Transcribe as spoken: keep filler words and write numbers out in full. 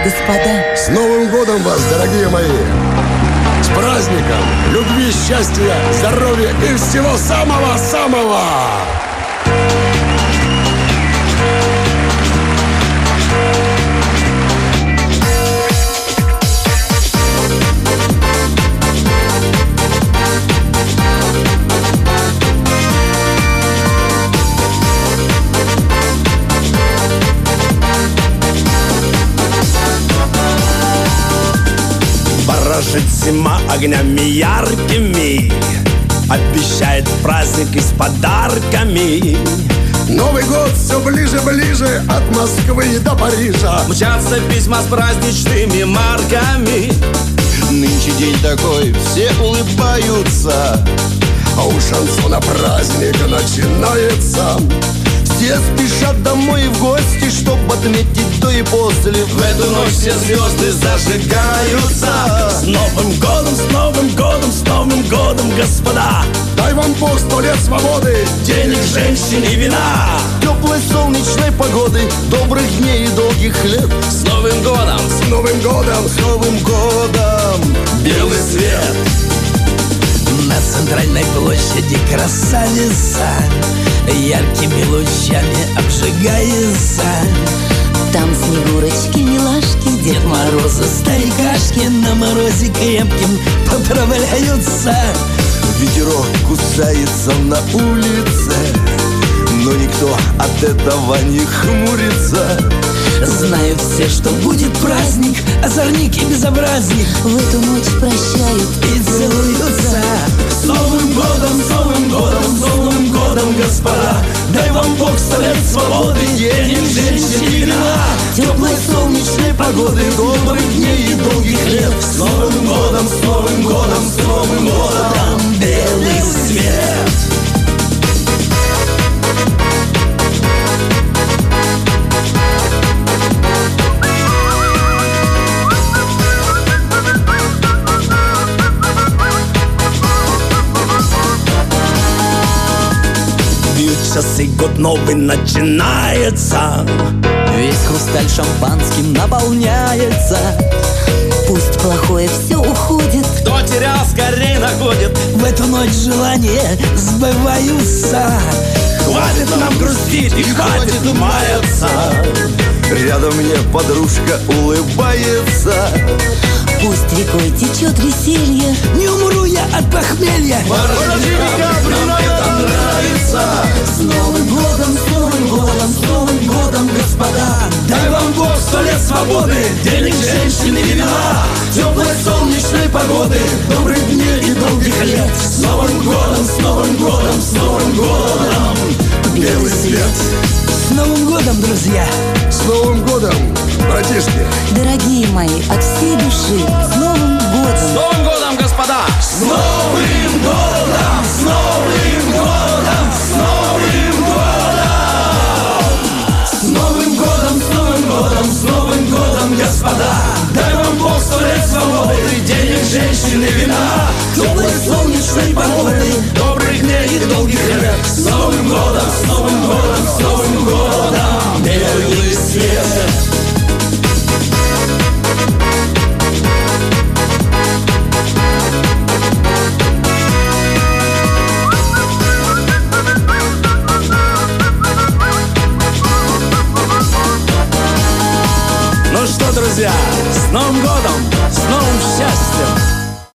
господа. С Новым годом вас, дорогие мои! С праздником! Любви, счастья, здоровья и всего самого-самого! Ворожит зима огнями яркими, обещает праздник и с подарками. Новый год все ближе-ближе, от Москвы до Парижа. Мчатся письма с праздничными марками. Нынче день такой, все улыбаются, а у шансона праздник начинается. Все спешат домой в гости, чтоб отметить до и после. В эту ночь все звезды зажигаются. С Новым годом, с Новым годом, с Новым годом, господа! Дай вам Бог сто лет свободы, денег, женщин и вина, теплой солнечной погоды, добрых дней и долгих лет. С Новым годом, с Новым годом, с Новым годом, белый свет. На центральной площади красавица яркими лучами обжигается. Там снегурочки, милашки, Дед Морозы, старикашки на морозе крепким поправляются. Ветерок кусается на улице, но никто от этого не хмурится. Знают все, что будет праздник, озорник и безобразник в эту ночь прощают и целуются. С Новым годом, с Новым годом, с Новым годом, господа! Дай вам Бог сто лет свободы, денег, женщин и вина, теплой солнечной погоды, добрых дней и долгих лет. С Новым годом, с Новым годом, с Новым годом, белый свет. Часы, год новый начинается. Весь хрусталь шампанским наполняется. Пусть плохое все уходит, кто терял, скорее находит. В эту ночь желания сбываются. Хватит нам грустить и хватит маяться. Рядом мне подружка улыбается. Пусть рекой течет веселье, не умру я от похмелья. Нам это нравится. С Новым годом, с Новым годом, с Новым годом, господа! Дай вам Бог сто лет свободы, денег, женщин и вина, теплой солнечной погоды, добрых дней и долгих лет. С Новым годом, с Новым годом, с Новым годом, белый свет. С Новым годом, друзья! С Новым годом, братишки! Дорогие мои, от всей души, с Новым годом! С Новым годом, господа! С Новым годом! С Новым годом! С Новым годом! С Новым годом, с Новым годом, с Новым годом, господа! Дай вам Бог сто лет свободы, денег, женщин и вина, теплой солнечной погоды, добрых дней и долгих лет. С Новым годом, с Новым годом, с Новым годом, белый свет. Ну что, друзья, с Новым годом, с новым счастьем!